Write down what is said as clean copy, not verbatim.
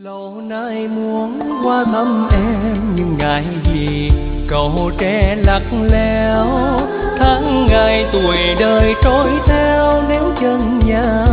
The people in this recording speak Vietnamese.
Lâu nay muốn qua thăm em nhưng ngại gì cầu tre lắc léo, tháng ngày tuổi đời trôi theo nếu chân nhà